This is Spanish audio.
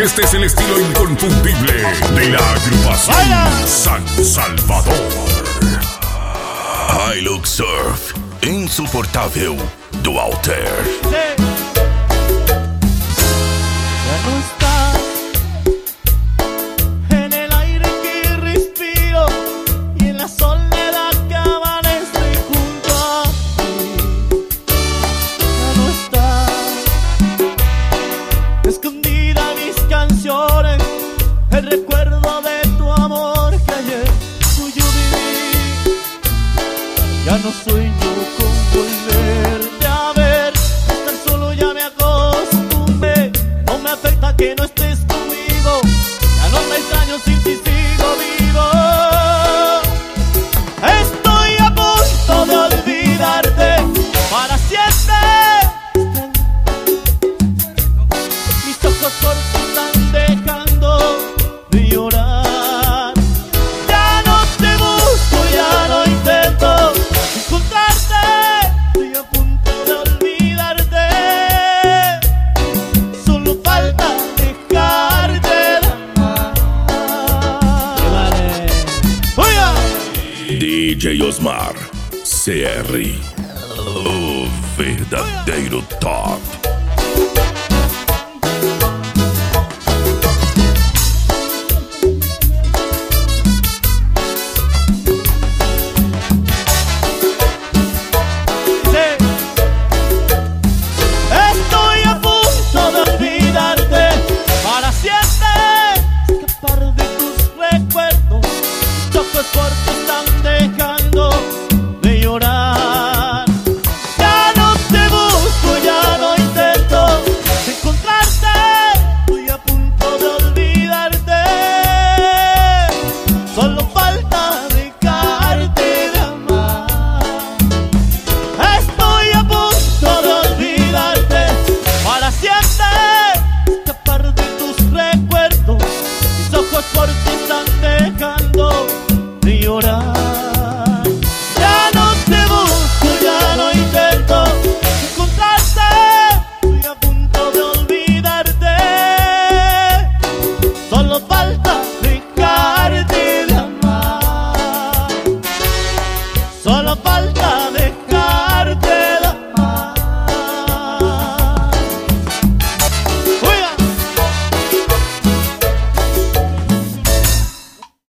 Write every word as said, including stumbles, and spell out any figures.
Este es el estilo inconfundible de la agrupación San Salvador. I Look Surf, insuportável do Alter. Sí. Ya no estás en el aire que respiro y en la soledad que amanece junto a ti. Ya no estás escondida mis canciones, el recuerdo de tu amor que ayer tuyo viví. Ya no sueño con volverte a ver, estar solo ya me acostumbré. No me afecta que no estés conmigo, ya no me extraño sin ti, sigo vivo. Estoy a punto de olvidarte para siempre. Mis ojos cortos están dejando de llorar. Ya no te busco, ya no intento encontrarte. Estoy a punto de olvidarte. Solo falta dejarte de amar. ¡Oiga! D J Osmar, C R, o verdadeiro top. Estoy a punto de olvidarte para siempre, escapar de tus recuerdos. Tus ojos cortos están dejando